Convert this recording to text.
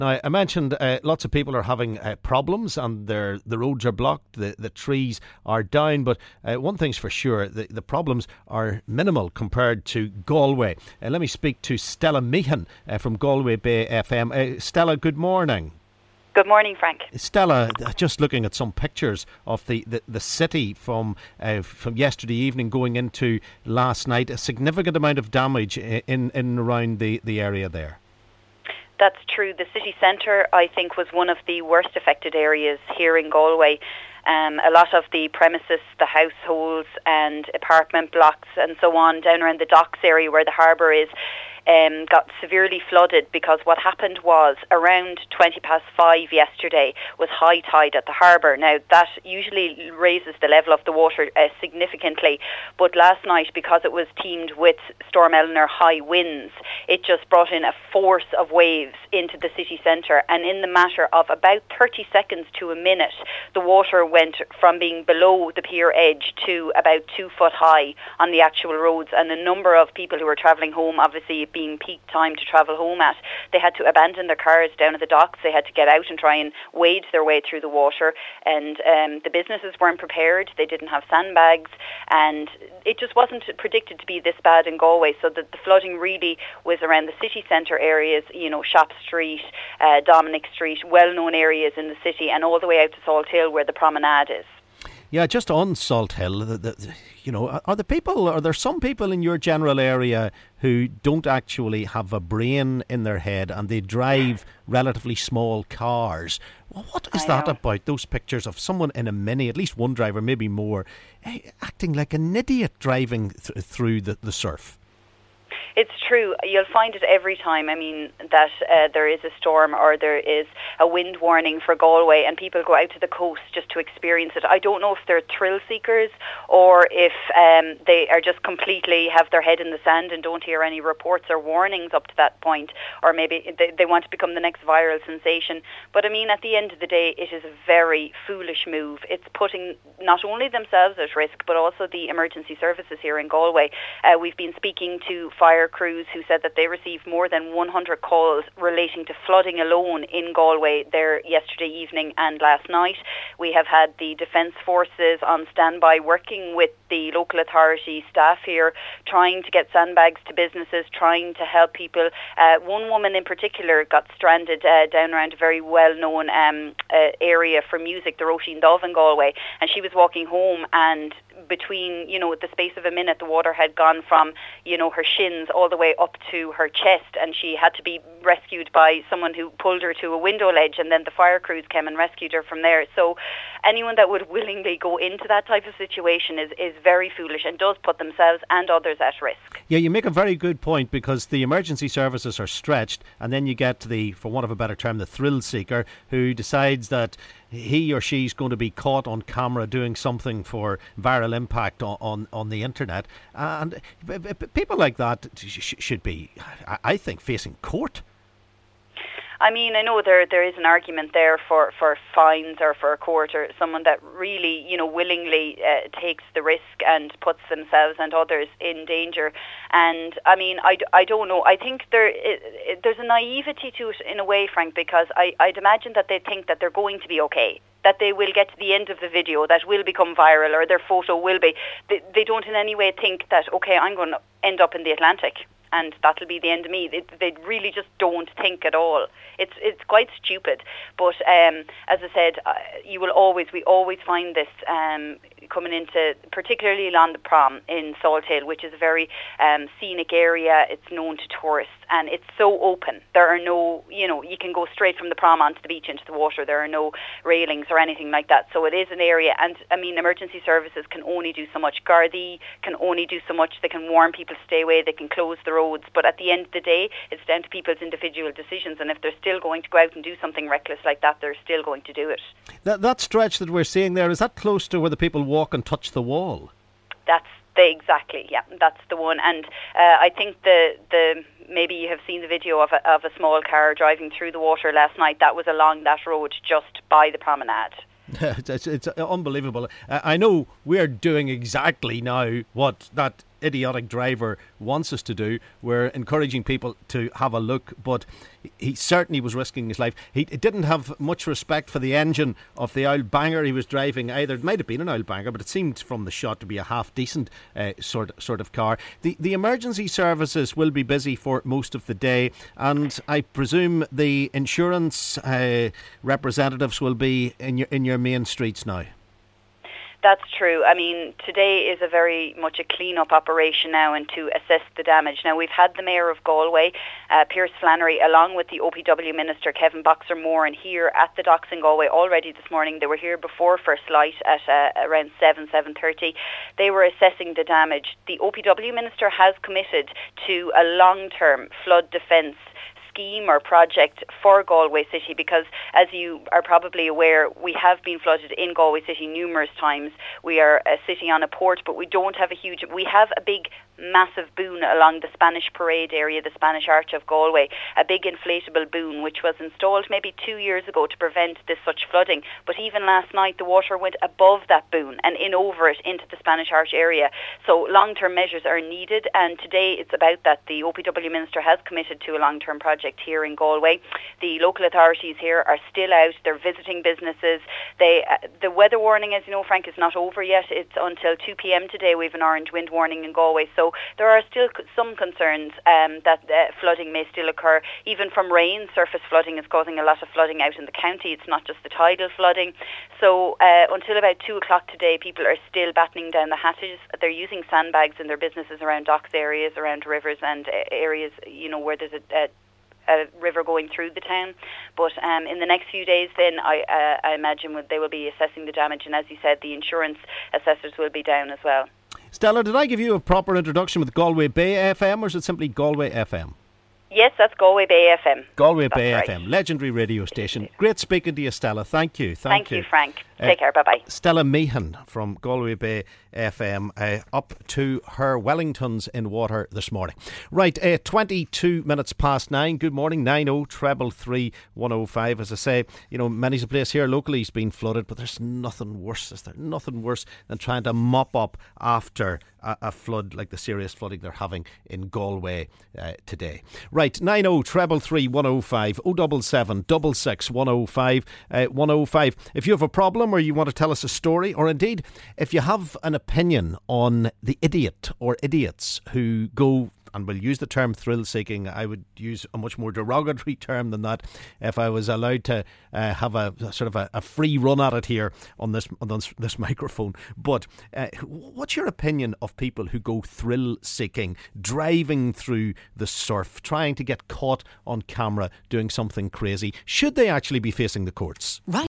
Now, I mentioned lots of people are having problems and the roads are blocked, the trees are down, but one thing's for sure, the problems are minimal compared to Galway. Let me speak to Stella Meehan from Galway Bay FM. Stella, good morning. Good morning, Frank. Stella, just looking at some pictures of the city from yesterday evening going into last night, a significant amount of damage in and around the area there. That's true. The city centre, I think, was one of the worst affected areas here in Galway. A lot of the premises, the households and apartment blocks and so on down around the docks area where the harbour is, got severely flooded, because what happened was around 5:20 yesterday was high tide at the harbour. Now that usually raises the level of the water significantly, but last night, because it was teamed with Storm Eleanor high winds, it just brought in a force of waves into the city centre, and in the matter of about 30 seconds to a minute, the water went from being below the pier edge to about 2 foot high on the actual roads, and a number of people who were travelling home, obviously being peak time to travel home at, they had to abandon their cars down at the docks. They had to get out and try and wade their way through the water, and the businesses weren't prepared. They didn't have sandbags, and it just wasn't predicted to be this bad in Galway. So the flooding really was around the city centre areas, Shop Street, Dominic Street, well-known areas in the city, and all the way out to Salt Hill where the promenade is. Yeah, just on Salt Hill, are there some people in your general area who don't actually have a brain in their head and they drive relatively small cars? What is that about, those pictures of someone in a Mini, at least one driver, maybe more, acting like an idiot driving through the surf? It's true. You'll find it every time, that there is a storm or there is a wind warning for Galway and people go out to the coast just to experience it. I don't know if they're thrill seekers or if they are just completely have their head in the sand and don't hear any reports or warnings up to that point, or maybe they want to become the next viral sensation. But at the end of the day, it is a very foolish move. It's putting not only themselves at risk, but also the emergency services here in Galway. We've been speaking to fire crews who said that they received more than 100 calls relating to flooding alone in Galway there yesterday evening and last night. We have had the Defence Forces on standby working with the local authority staff here, trying to get sandbags to businesses, trying to help people. One woman in particular got stranded down around a very well-known area for music, the Roisin Dove in Galway, and she was walking home, and between, the space of a minute, the water had gone from, her shins all the way up to her chest, and she had to be rescued by someone who pulled her to a window ledge, and then the fire crews came and rescued her from there. So anyone that would willingly go into that type of situation is very foolish and does put themselves and others at risk. Yeah, you make a very good point, because the emergency services are stretched, and then you get for want of a better term, the thrill seeker who decides that he or she's going to be caught on camera doing something for viral impact on the internet. And people like that should be, I think, facing court. I know there is an argument there for fines or for a court, or someone that really, willingly takes the risk and puts themselves and others in danger. And I don't know. I think there's a naivety to it in a way, Frank, because I'd imagine that they think that they're going to be okay, that they will get to the end of the video, that will become viral, or their photo will be. They don't in any way think that, okay, I'm going to end up in the Atlantic and that'll be the end of me. They really just don't think at all. It's quite stupid. But as I said, we always find this coming into, particularly on the prom in Salt Hill, which is a very scenic area. It's known to tourists, and it's so open. There are no, you can go straight from the prom onto the beach into the water. There are no railings or anything like that. So it is an area, and emergency services can only do so much. Gardaí can only do so much. They can warn people to stay away. They can close the roads. But at the end of the day, it's down to people's individual decisions. And if they're still going to go out and do something reckless like that, they're still going to do it. That stretch that we're seeing there, is that close to where the people walk and touch the wall? Exactly, yeah, that's the one. And I think the maybe you have seen the video of a small car driving through the water last night. That was along that road just by the promenade. It's unbelievable. I know we're doing exactly now what that idiotic driver wants us to do. We're encouraging people to have a look, but he certainly was risking his life. He didn't have much respect for the engine of the oil banger he was driving either. It might have been an oil banger, but it seemed from the shot to be a half decent sort of car. The emergency services will be busy for most of the day, and I presume the insurance representatives will be in your main streets now. That's true. I mean, today is a very much a clean-up operation now and to assess the damage. Now, we've had the Mayor of Galway, Pierce Flannery, along with the OPW Minister, Kevin Boxer-Moore, and here at the docks in Galway already this morning. They were here before first light at around 7:30. They were assessing the damage. The OPW Minister has committed to a long-term flood defence scheme or project for Galway City, because as you are probably aware, we have been flooded in Galway City numerous times. We are a city on a port, but we don't have we have a big massive boon along the Spanish Parade area, the Spanish Arch of Galway, a big inflatable boon which was installed maybe 2 years ago to prevent this such flooding. But even last night the water went above that boon and in over it into the Spanish Arch area. So long-term measures are needed, and today it's about that. The OPW Minister has committed to a long-term project here in Galway. The local authorities here are still out. They're visiting businesses. The weather warning, as you know, Frank, is not over yet. It's until 2 p.m. today. We have an orange wind warning in Galway. So there are still some concerns that flooding may still occur. Even from rain, surface flooding is causing a lot of flooding out in the county. It's not just the tidal flooding. So until about 2 o'clock today, people are still battening down the hatches. They're using sandbags in their businesses around docks areas, around rivers and areas, where there's a river going through the town. But in the next few days then I imagine they will be assessing the damage, and as you said, the insurance assessors will be down as well. Stella, did I give you a proper introduction with Galway Bay FM, or is it simply Galway FM? Yes, that's Galway Bay FM. Galway Bay FM, legendary radio station. Great speaking to you, Stella. Thank you. Thank you, Frank. Take care. Bye-bye. Stella Meehan from Galway Bay FM, up to her Wellingtons in water this morning. Right, 22 minutes past 9. Good morning. 90333105. As I say, many's a place here locally has been flooded, but there's nothing worse. Is there nothing worse than trying to mop up after a flood like the serious flooding they're having in Galway today? Right, 90333105, 077 66 105 105. If you have a problem or you want to tell us a story, or indeed if you have an opinion on the idiot or idiots who go, and we'll use the term thrill-seeking. I would use a much more derogatory term than that if I was allowed to have a sort of a free run at it here on this microphone. But what's your opinion of people who go thrill-seeking, driving through the surf, trying to get caught on camera doing something crazy? Should they actually be facing the courts? Right.